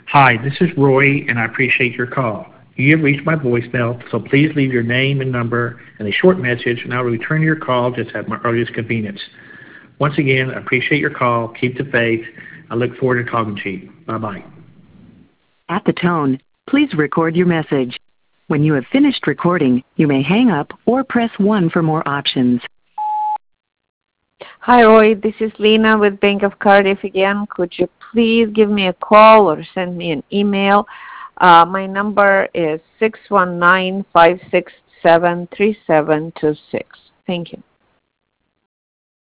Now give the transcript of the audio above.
Hi, this is Roy, and I appreciate your call. You have reached my voicemail, so please leave your name and number and a short message, and I will return your call just at my earliest convenience. Once again, I appreciate your call. Keep the faith. I look forward to talking to you. Bye-bye. At the tone, please record your message. When you have finished recording, you may hang up or press 1 for more options. Hi, Roy. This is Lena with Bank of Cardiff again. Could you please give me a call or send me an email? My number is 619-567-3726. Thank you.